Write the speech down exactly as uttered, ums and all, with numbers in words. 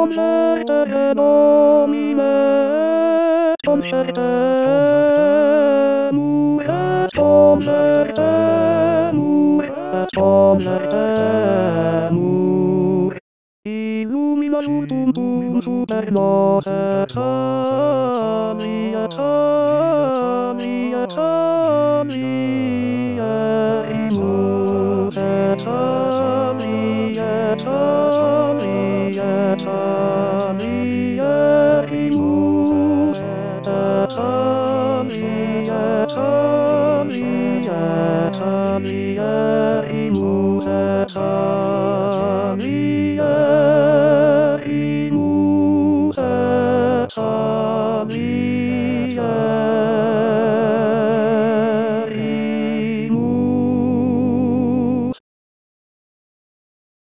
Converte nomine, convertemur, et convertemur, et convertemur. Illumina juntum super nos et somni et somni et somnierimus et somni et somni et somnierimus et somni et somni et somnierimus et somnierimus et somnierimus